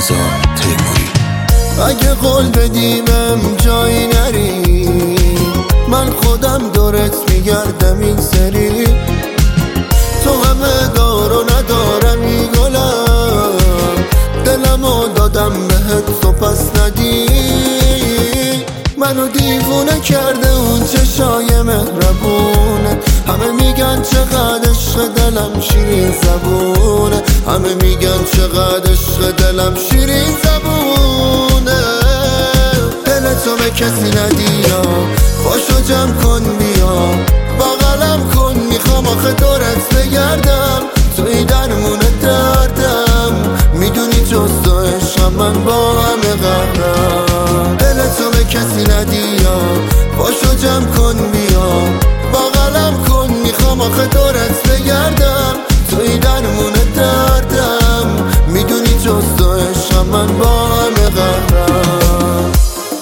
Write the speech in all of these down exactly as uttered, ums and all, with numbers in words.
رضا تیموری. اگه قول بدیمم جایی نری، من خودم دورت میگردم این سری. تو همه دار و ندارمی گلم، دلمو دادم بهت تو پس ندی. منو دیوونه کرده اون چشای مهربونه، همه میگن چقدر عشق دلم شیرین زبونه، همه میگن چقدر عشق دلم شیرین زبونه. دل تو به کسی ندی یا باشو جمع کن بیا، بغلم کن میخوام آخه دورت بگردم. توی درمون دردم، میدونی جز تو عشقم من با همه قهرم. دل تو به کسی ندی یا باشو جمع کن بیا، بغلم کن میخوام آخه دورت بگردم. توی درمون دردم، میدونی جز تو عشقم من با همه قهرم.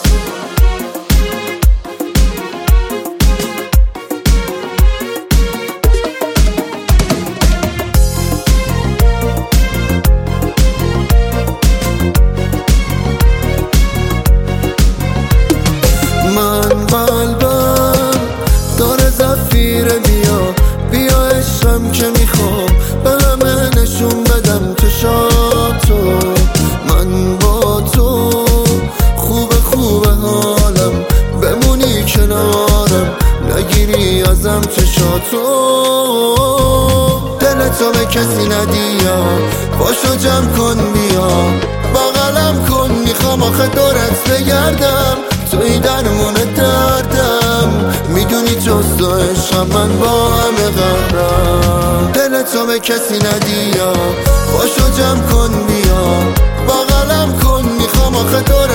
من قلبم داره زفیره، بیا بیا عشقم که میخوام به همه نشون بدم چشاتو. من با تو خوب خوب حالم، بمونی کنارم نگیری ازم چشاتو. دل تو به کسی ندی یا باشو جمع کن بیا، بغلم کن میخوام آخه دورت بگردم. توی درمون دردم، میدونی جز تو عشقم من با همه قهرم. دل تو به کسی ندی یا باشو جمع کن بیا، بغلم کن میخوام آخه دورت